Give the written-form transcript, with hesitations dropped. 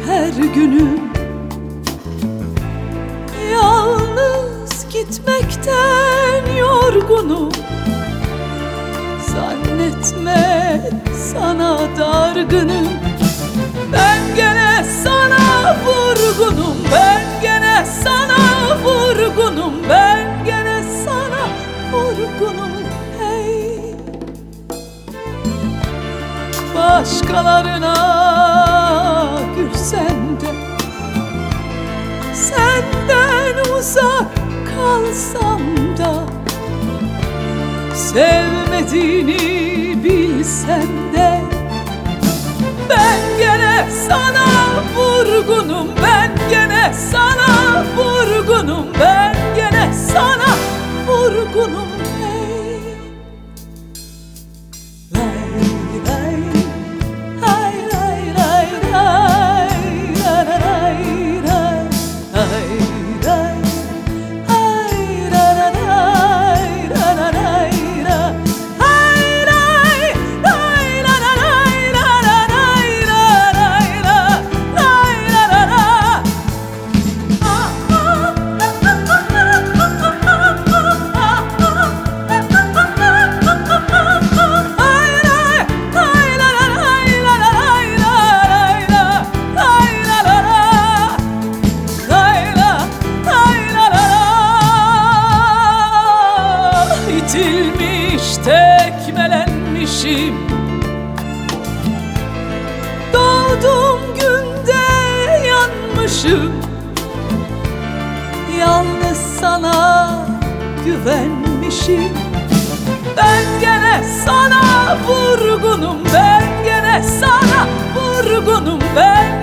her günüm. Yalnız gitmekten yorgunum. Zannetme sana dargınım. Ben gene sana vurgunum. Ben gene sana vurgunum. Ben gene sana vurgunum. Hey, başkalarına gülsem de, senden uzak kalsam da, sevmediğini bilsem de, ben gene sana vurgunum. Ben gene sana vurgunum. Ben gene sana vurgunum. Hey, lay lay, hay lay lay lay, la la lay lay, hay lay, hay la la lay, la la lay la, hay lay, lay la la lay, la la lay la lay la, lay la la la. İtilmiş, tekmelenmişim. Doğduğum günde yanmışım. Yalnız sana güvenmişim. Ben gene sana vurgunum. Ben gene sana vurgunum. Ben